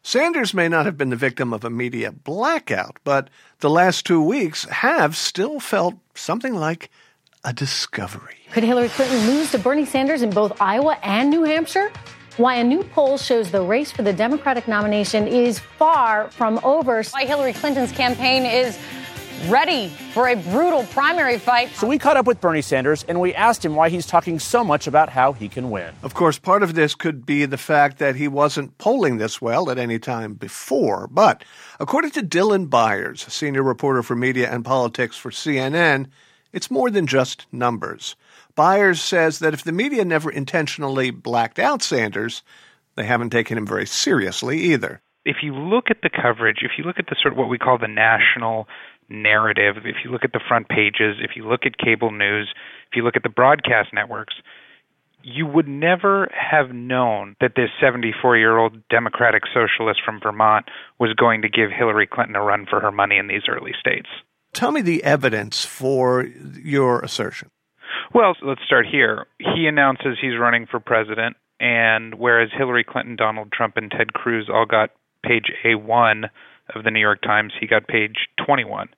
Sanders may not have been the victim of a media blackout, but the last 2 weeks have still felt something like a discovery. Could Hillary Clinton lose to Bernie Sanders in both Iowa and New Hampshire? Why a new poll shows the race for the Democratic nomination is far from over. Why Hillary Clinton's campaign is ready for a brutal primary fight. So we caught up with Bernie Sanders and we asked him why he's talking so much about how he can win. Of course, part of this could be the fact that he wasn't polling this well at any time before. But according to Dylan Byers, senior reporter for media and politics for CNN, it's more than just numbers. Byers says that if the media never intentionally blacked out Sanders, they haven't taken him very seriously either. If you look at the coverage, if you look at the sort of what we call the national narrative, if you look at the front pages, if you look at cable news, if you look at the broadcast networks, you would never have known that this 74-year-old Democratic socialist from Vermont was going to give Hillary Clinton a run for her money in these early states. Tell me the evidence for your assertion. Well, let's start here. He announces he's running for president, and whereas Hillary Clinton, Donald Trump, and Ted Cruz all got page A1 of the New York Times, he got page 21.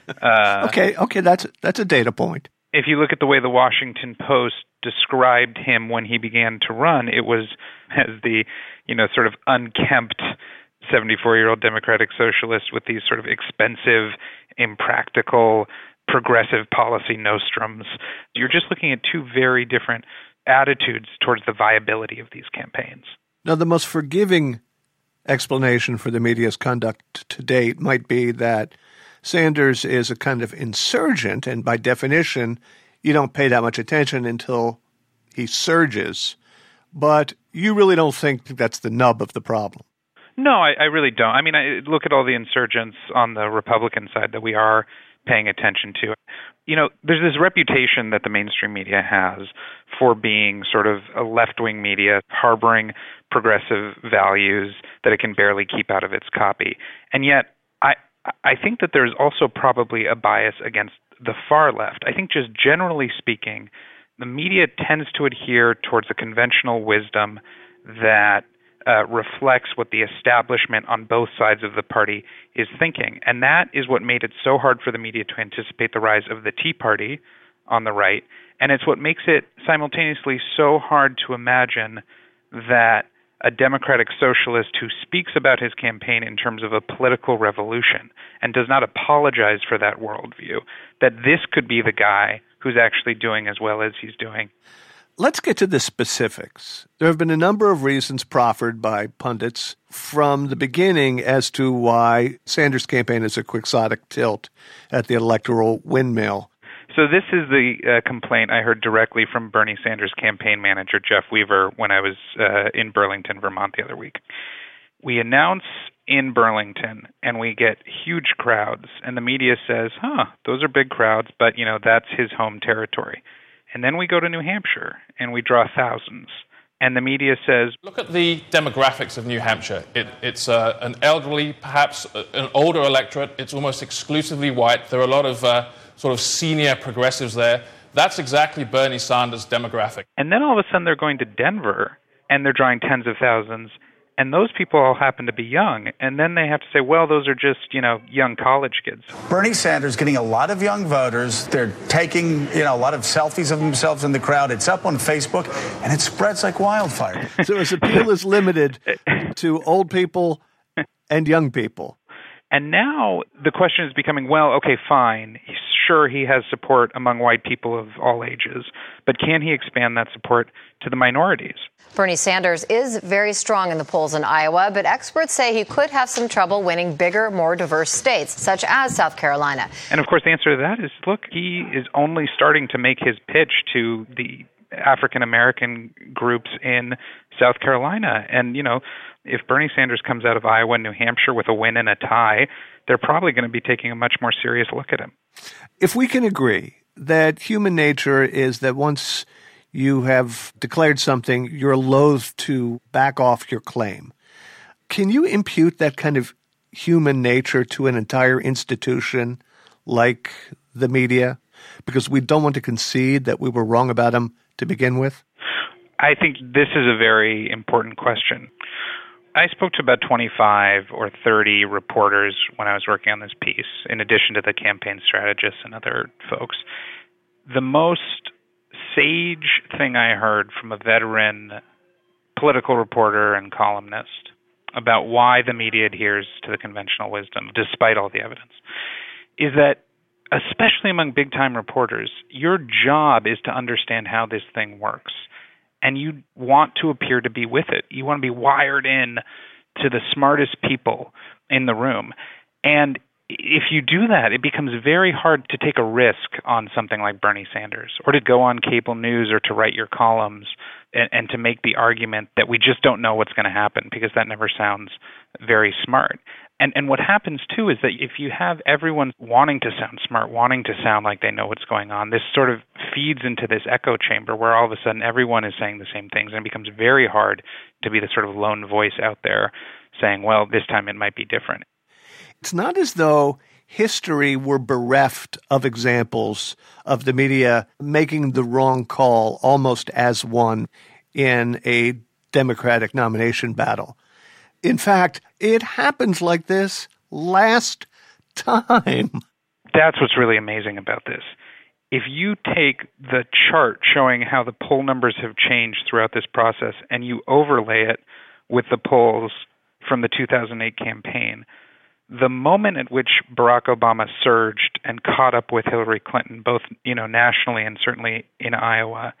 Okay, that's a data point. If you look at the way the Washington Post described him when he began to run, it was as the, sort of unkempt 74-year-old Democratic socialist with these sort of expensive, impractical, progressive policy nostrums. You're just looking at two very different attitudes towards the viability of these campaigns. Now, the most forgiving explanation for the media's conduct to date might be that Sanders is a kind of insurgent, and by definition, you don't pay that much attention until he surges. But you really don't think that's the nub of the problem? No, I really don't. I mean, I look at all the insurgents on the Republican side that we are paying attention to. There's this reputation that the mainstream media has for being sort of a left-wing media, harboring progressive values that it can barely keep out of its copy. And yet, I think that there's also probably a bias against the far left. I think just generally speaking, the media tends to adhere towards a conventional wisdom that reflects what the establishment on both sides of the party is thinking. And that is what made it so hard for the media to anticipate the rise of the Tea Party on the right. And it's what makes it simultaneously so hard to imagine that a democratic socialist who speaks about his campaign in terms of a political revolution and does not apologize for that worldview, that this could be the guy who's actually doing as well as he's doing. Let's get to the specifics. There have been a number of reasons proffered by pundits from the beginning as to why Sanders' campaign is a quixotic tilt at the electoral windmill. So this is the complaint I heard directly from Bernie Sanders' campaign manager, Jeff Weaver, when I was in Burlington, Vermont the other week. We announce in Burlington, and we get huge crowds, and the media says, those are big crowds, but, that's his home territory. And then we go to New Hampshire, and we draw thousands. And the media says, look at the demographics of New Hampshire. It's an elderly, perhaps an older electorate. It's almost exclusively white. There are a lot of sort of senior progressives there. That's exactly Bernie Sanders' demographic. And then all of a sudden they're going to Denver, and they're drawing tens of thousands. And those people all happen to be young. And then they have to say, well, those are just, young college kids. Bernie Sanders getting a lot of young voters. They're taking, a lot of selfies of themselves in the crowd. It's up on Facebook, and it spreads like wildfire. So his appeal is limited to old people and young people. And now the question is becoming, well, okay, fine. Sure, he has support among white people of all ages, but can he expand that support to the minorities? Bernie Sanders is very strong in the polls in Iowa, but experts say he could have some trouble winning bigger, more diverse states, such as South Carolina. And of course, the answer to that is, look, he is only starting to make his pitch to the African-American groups in South Carolina. And, if Bernie Sanders comes out of Iowa and New Hampshire with a win and a tie, they're probably going to be taking a much more serious look at him. If we can agree that human nature is that once you have declared something, you're loath to back off your claim, can you impute that kind of human nature to an entire institution like the media? Because we don't want to concede that we were wrong about him to begin with? I think this is a very important question. I spoke to about 25 or 30 reporters when I was working on this piece, in addition to the campaign strategists and other folks. The most sage thing I heard from a veteran political reporter and columnist about why the media adheres to the conventional wisdom, despite all the evidence, is that, especially among big-time reporters, your job is to understand how this thing works. And you want to appear to be with it. You want to be wired in to the smartest people in the room. And if you do that, it becomes very hard to take a risk on something like Bernie Sanders, or to go on cable news, or to write your columns and to make the argument that we just don't know what's going to happen, because that never sounds very smart. And what happens, too, is that if you have everyone wanting to sound smart, wanting to sound like they know what's going on, this sort of feeds into this echo chamber where all of a sudden everyone is saying the same things, and it becomes very hard to be the sort of lone voice out there saying, well, this time it might be different. It's not as though history were bereft of examples of the media making the wrong call almost as one in a Democratic nomination battle. In fact, it happens like this last time. That's what's really amazing about this. If you take the chart showing how the poll numbers have changed throughout this process and you overlay it with the polls from the 2008 campaign, the moment at which Barack Obama surged and caught up with Hillary Clinton, both nationally and certainly in Iowa,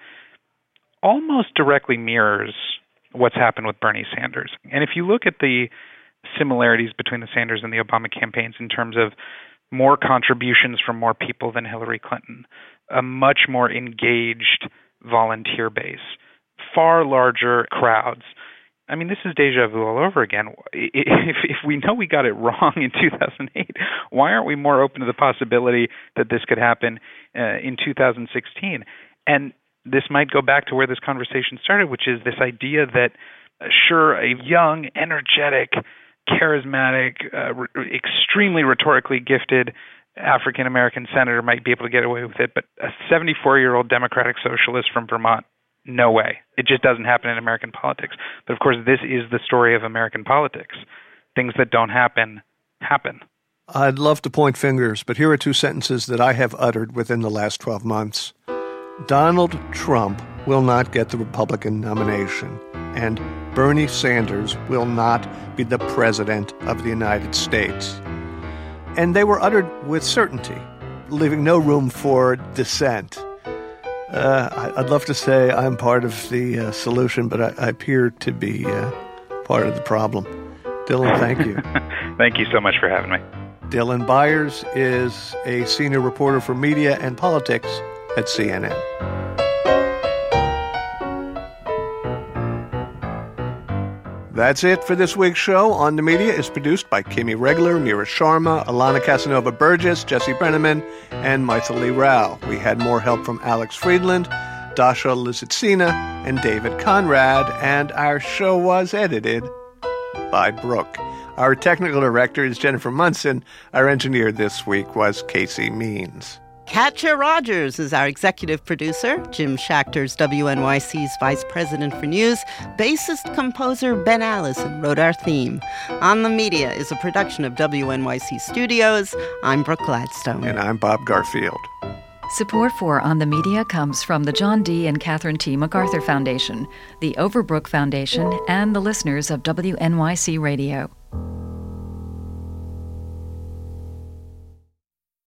almost directly mirrors what's happened with Bernie Sanders. And if you look at the similarities between the Sanders and the Obama campaigns in terms of more contributions from more people than Hillary Clinton, a much more engaged volunteer base, far larger crowds. I mean, this is deja vu all over again. If we know we got it wrong in 2008, why aren't we more open to the possibility that this could happen in 2016? And this might go back to where this conversation started, which is this idea that, sure, a young, energetic, charismatic, extremely rhetorically gifted African-American senator might be able to get away with it, but a 74-year-old Democratic socialist from Vermont, no way. It just doesn't happen in American politics. But, of course, this is the story of American politics. Things that don't happen, happen. I'd love to point fingers, but here are two sentences that I have uttered within the last 12 months. Donald Trump will not get the Republican nomination, and Bernie Sanders will not be the president of the United States. And they were uttered with certainty, leaving no room for dissent. I'd love to say I'm part of the solution, but I appear to be part of the problem. Dylan, thank you. Thank you so much for having me. Dylan Byers is a senior reporter for media and politics at CNN. That's it for this week's show. On the Media is produced by Kimmy Regler, Mira Sharma, Alana Casanova-Burgess, Jesse Brenneman, and Michael Lee Rao. We had more help from Alex Friedland, Dasha Lizitsina, and David Conrad, and our show was edited by Brooke. Our technical director is Jennifer Munson. Our engineer this week was Casey Means. Katja Rogers is our executive producer. Jim Schachter's WNYC's vice president for news. Bassist-composer Ben Allison wrote our theme. On the Media is a production of WNYC Studios. I'm Brooke Gladstone. And I'm Bob Garfield. Support for On the Media comes from the John D. and Catherine T. MacArthur Foundation, the Overbrook Foundation, and the listeners of WNYC Radio.